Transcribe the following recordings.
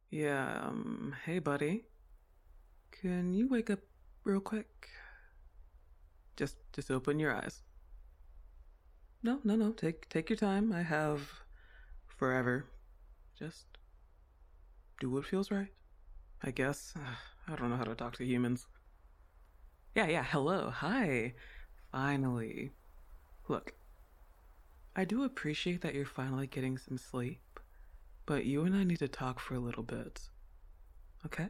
Yeah, hey buddy. Can you wake up real quick? Just open your eyes. No. Take your time. I have forever. Just do what feels right. I guess. I don't know how to talk to humans. Yeah, hello. Hi. Finally. Look, I do appreciate that you're finally getting some sleep, but you and I need to talk for a little bit. Okay?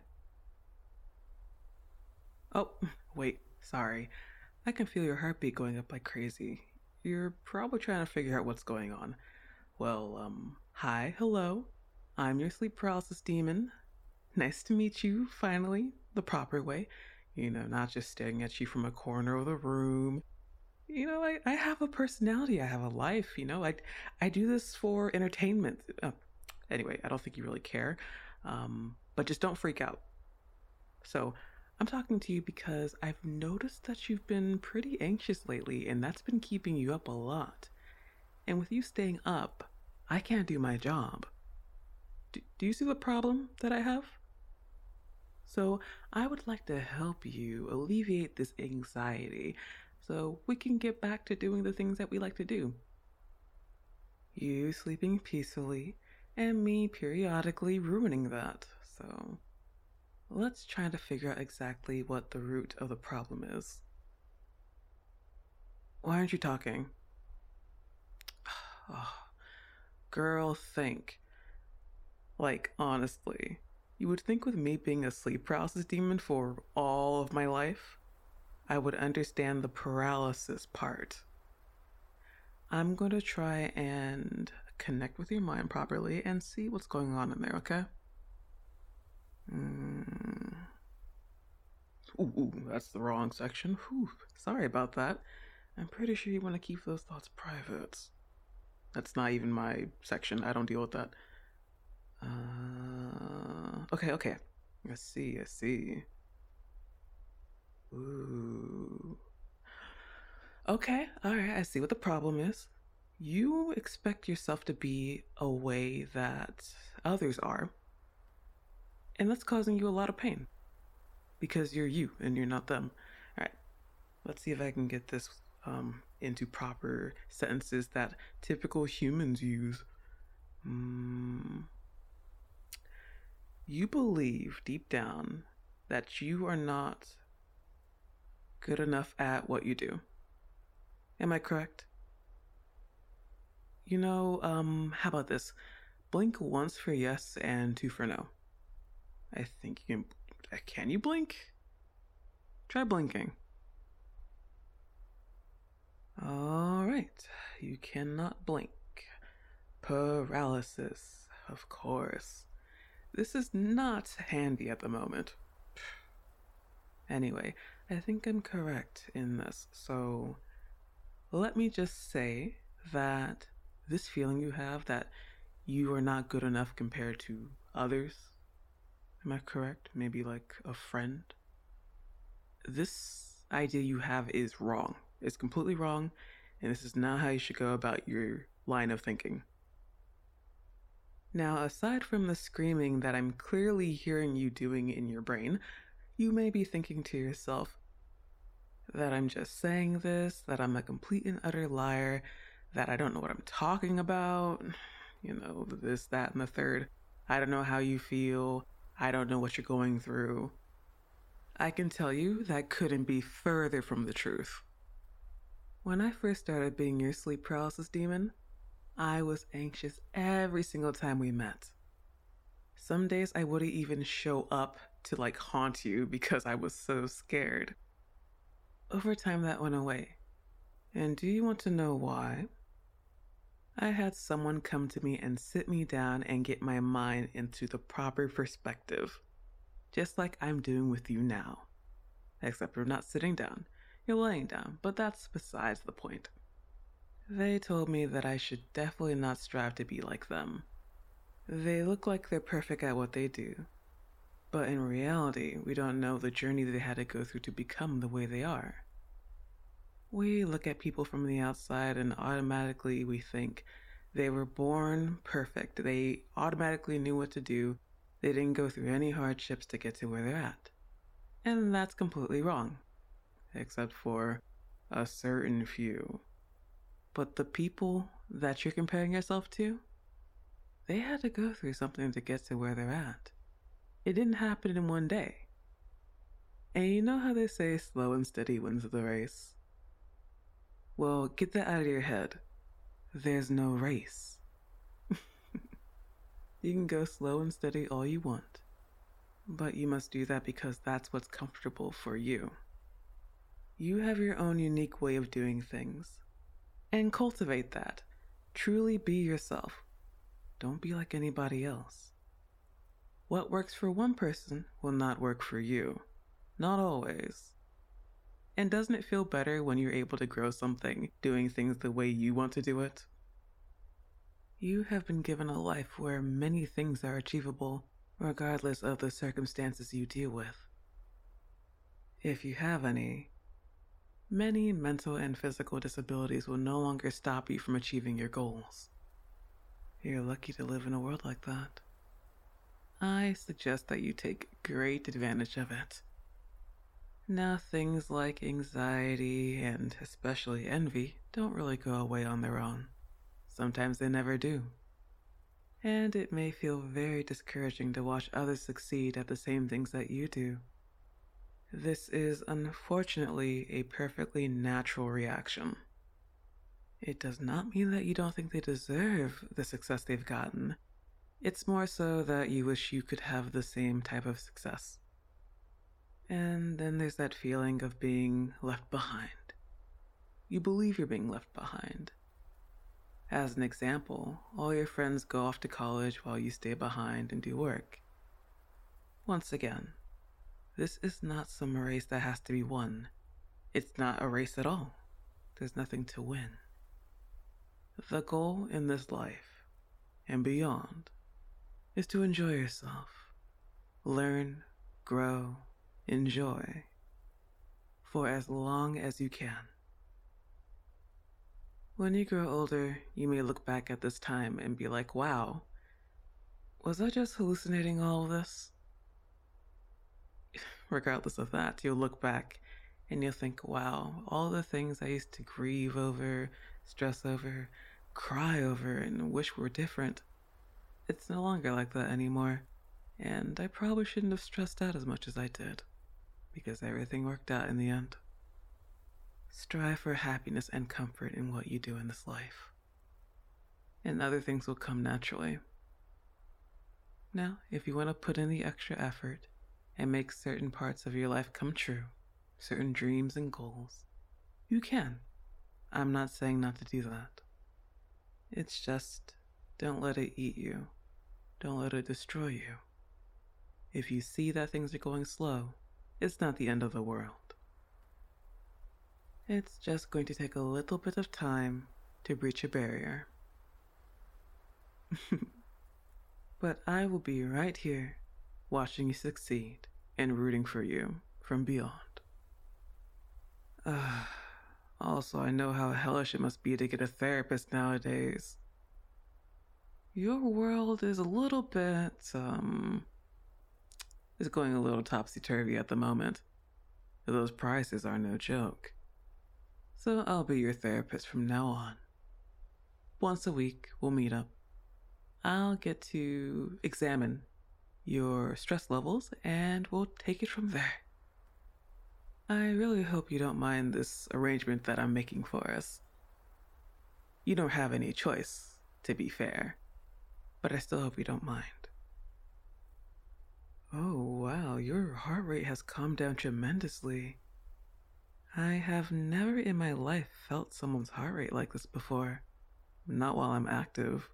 Oh, wait. Sorry. I can feel your heartbeat going up like crazy. You're probably trying to figure out what's going on. Well, hi, hello. I'm your sleep paralysis demon. Nice to meet you, finally, the proper way. Not just staring at you from a corner of the room. I have a personality, I have a life, I do this for entertainment. Anyway, I don't think you really care. But just don't freak out. So, I'm talking to you because I've noticed that you've been pretty anxious lately, and that's been keeping you up a lot. And with you staying up, I can't do my job. Do you see the problem that I have? So, I would like to help you alleviate this anxiety so we can get back to doing the things that we like to do. You sleeping peacefully, and me periodically ruining that. So, let's try to figure out exactly what the root of the problem is. Why aren't you talking? Oh, girl, think. Like, honestly, you would think with me being a sleep paralysis demon for all of my life, I would understand the paralysis part. I'm going to try and connect with your mind properly and see what's going on in there, okay? Mm. Ooh, that's the wrong section. Whew, sorry about that. I'm pretty sure you want to keep those thoughts private. That's not even my section. I don't deal with that. Okay. I see. Ooh. Okay, alright, I see what the problem is. You expect yourself to be a way that others are, and that's causing you a lot of pain because you're you and you're not them. Alright, let's see if I can get this into proper sentences that typical humans use. Mm, you believe deep down that you are not good enough at what you do. Am I correct? How about this? Blink once for yes and two for no. I think you can. Can you blink? Try blinking. Alright, you cannot blink. Paralysis, of course. This is not handy at the moment. Anyway, I think I'm correct in this, so let me just say that this feeling you have that you are not good enough compared to others, am I correct? Maybe like a friend? This idea you have is wrong. It's completely wrong, and this is not how you should go about your line of thinking. Now, aside from the screaming that I'm clearly hearing you doing in your brain, you may be thinking to yourself that I'm just saying this, that I'm a complete and utter liar, that I don't know what I'm talking about, this, that, and the third. I don't know how you feel. I don't know what you're going through. I can tell you that couldn't be further from the truth. When I first started being your sleep paralysis demon, I was anxious every single time we met. Some days I wouldn't even show up to haunt you because I was so scared. Over time that went away. And do you want to know why? I had someone come to me and sit me down and get my mind into the proper perspective, just like I'm doing with you now. Except we're not sitting down, you're laying down, but that's besides the point. They told me that I should definitely not strive to be like them. They look like they're perfect at what they do, but in reality, we don't know the journey they had to go through to become the way they are. We look at people from the outside and automatically we think they were born perfect. They automatically knew what to do. They didn't go through any hardships to get to where they're at. And that's completely wrong, except for a certain few. But the people that you're comparing yourself to, they had to go through something to get to where they're at. It didn't happen in one day. And you know how they say slow and steady wins the race? Well, get that out of your head. There's no race. You can go slow and steady all you want, but you must do that because that's what's comfortable for you. You have your own unique way of doing things, and cultivate that. Truly be yourself. Don't be like anybody else. What works for one person will not work for you. Not always. And doesn't it feel better when you're able to grow something doing things the way you want to do it? You have been given a life where many things are achievable, regardless of the circumstances you deal with. If you have any, many mental and physical disabilities will no longer stop you from achieving your goals. You're lucky to live in a world like that. I suggest that you take great advantage of it. Now, things like anxiety and especially envy don't really go away on their own. Sometimes they never do. And it may feel very discouraging to watch others succeed at the same things that you do. This is unfortunately a perfectly natural reaction. It does not mean that you don't think they deserve the success they've gotten. It's more so that you wish you could have the same type of success. And then there's that feeling of being left behind. You believe you're being left behind. As an example, all your friends go off to college while you stay behind and do work. Once again, this is not some race that has to be won. It's not a race at all. There's nothing to win. The goal in this life, and beyond, is to enjoy yourself. Learn, grow, enjoy, for as long as you can. When you grow older, you may look back at this time and be like, wow, was I just hallucinating all of this? Regardless of that, you'll look back and you'll think, wow, all the things I used to grieve over, stress over, cry over, and wish were different, it's no longer like that anymore. And I probably shouldn't have stressed out as much as I did, because everything worked out in the end. Strive for happiness and comfort in what you do in this life, and other things will come naturally. Now, if you want to put in the extra effort and make certain parts of your life come true, certain dreams and goals, you can. I'm not saying not to do that. It's just, don't let it eat you. Don't let it destroy you. If you see that things are going slow, it's not the end of the world. It's just going to take a little bit of time to breach a barrier. But I will be right here, watching you succeed and rooting for you from beyond. Also, I know how hellish it must be to get a therapist nowadays. Your world is a little bit, is going a little topsy-turvy at the moment. Those prices are no joke. So I'll be your therapist from now on. Once a week, we'll meet up. I'll get to examine your stress levels and we'll take it from there. I really hope you don't mind this arrangement that I'm making for us. You don't have any choice, to be fair, but I still hope you don't mind. Oh wow, your heart rate has calmed down tremendously. I have never in my life felt someone's heart rate like this before. Not while I'm active.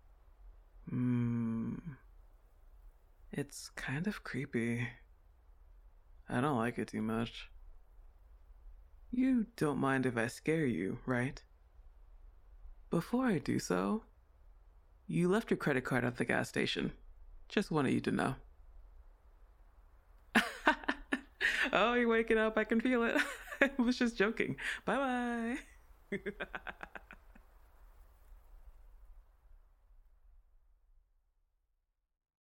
It's kind of creepy. I don't like it too much. You don't mind if I scare you, right? Before I do so, you left your credit card at the gas station. Just wanted you to know. Oh, you're waking up. I can feel it. I was just joking. Bye-bye.